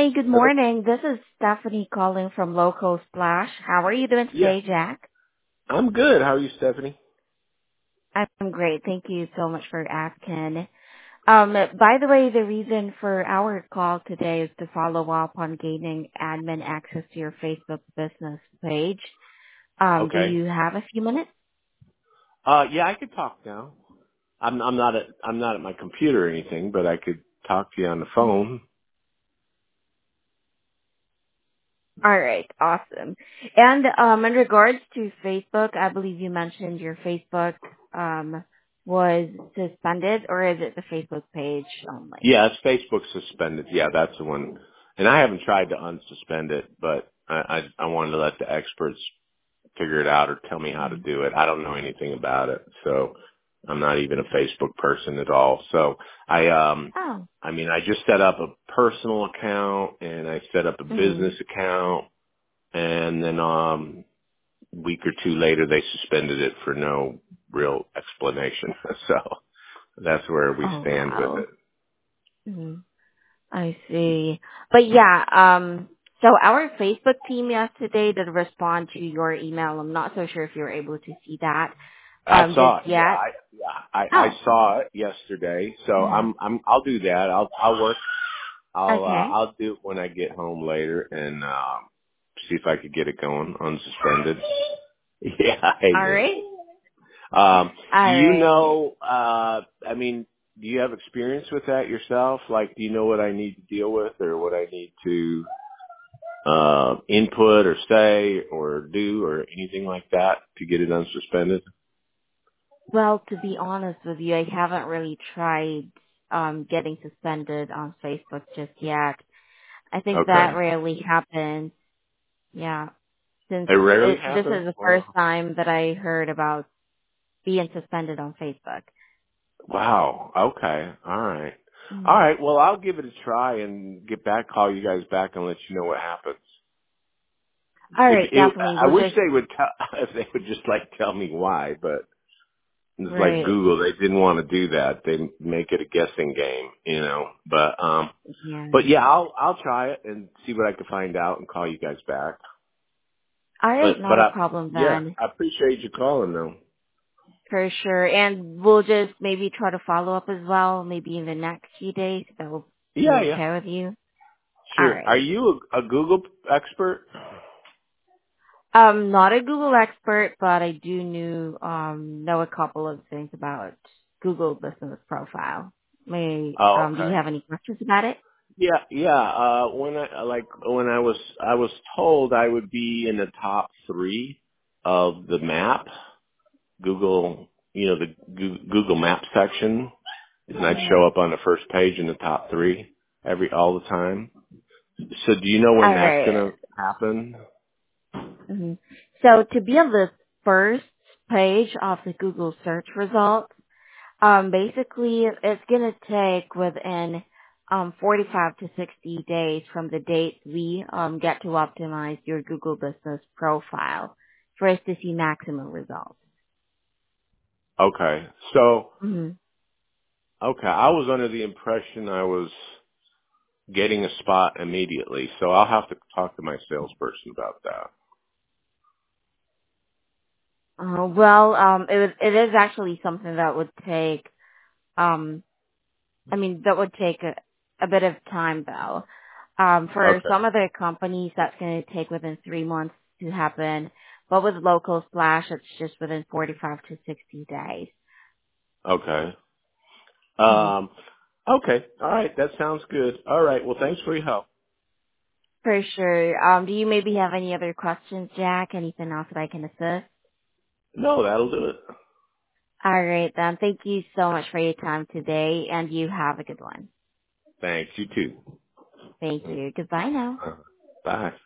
Hi, good Hello? morning. This is Stephanie calling from Local Splash. How are you doing Yeah. today, Jack? I'm good. How are you, Stephanie? I'm great. Thank you so much for asking. By the way, the reason for our call today is to follow up on gaining admin access to your Facebook business page. Do Okay. you have a few minutes? Yeah, I could talk now. I'm not at my computer or anything, but I could talk to you on the phone. All right, awesome. And in regards to Facebook, I believe you mentioned your Facebook was suspended, or is it the Facebook page only? Yeah, it's Facebook suspended. Yeah, that's the one. And I haven't tried to unsuspend it, but I wanted to let the experts figure it out or tell me how to Mhm. do it. I don't know anything about it, so I'm not even a Facebook person at all. So Oh. I mean, I just set up a personal account and I set up a Mm-hmm. business account, and then week or two later they suspended it for no real explanation. So that's where we Oh stand with wow. it. Mm-hmm. I see. But yeah, so our Facebook team yesterday did respond to your email. I'm not so sure if you were able to see that I just saw it. Yeah, yet. I Oh. saw it yesterday. So Mhm. I'll do that. Okay. I'll do it when I get home later and see if I could get it going unsuspended. Yeah, All amen. right. Do All you right. know, I mean, do you have experience with that yourself? Like, do you know what I need to deal with or what I need to, input or say or do or anything like that to get it unsuspended? Well, to be honest with you, I haven't really tried getting suspended on Facebook just yet. I think that Okay. rarely happens. Yeah, since It rarely this happens? is the first Wow. time that I heard about being suspended on Facebook. Wow. Okay. All right. All Mm. right. Well, I'll give it a try and get back, call you guys back and let you know what happens. All right, definitely. I We'll wish just they would tell, if they would just like tell me why, but it's like right. Google, they didn't want to do that. They make it a guessing game, you know. Yeah. But yeah, I'll try it and see what I can find out and call you guys back. All right, But not a I problem yeah, then, I appreciate you calling though. for sure. And we'll just maybe try to follow up as well, maybe in the next few days. If that will be Yeah, yeah, okay with you. All sure. Are right. you a Google expert? Not a Google expert, but I do know a couple of things about Google Business Profile. Oh, Do you okay. have any questions about it? Yeah, yeah. When I was told I would be in the top 3 of the map, Google, you know, the Google Map section, and I'd Mm-hmm. show up on the first page in the top 3 all the time. So do you know when All that's right. gonna happen? Mm-hmm. So to be on the first page of the Google search results, basically it's gonna take within 45 to 60 days from the date we get to optimize your Google Business Profile for us to see maximum results. Okay. So, Mm-hmm. okay, I was under the impression I was getting a spot immediately, so I'll have to talk to my salesperson about that. It is actually something that would take, um, that would take a bit of time though. For Okay. some other companies, that's going to take within 3 months to happen, but with Local Splash, it's just within 45 to 60 days. Okay. Hmm. Okay. All right. That sounds good. All right. Well, thanks for your help. For sure. Do you maybe have any other questions, Jack? Anything else that I can assist? No, that'll do it. All right, then. Thank you so much for your time today, and you have a good one. Thanks. You too. Thank you. Goodbye now. Bye.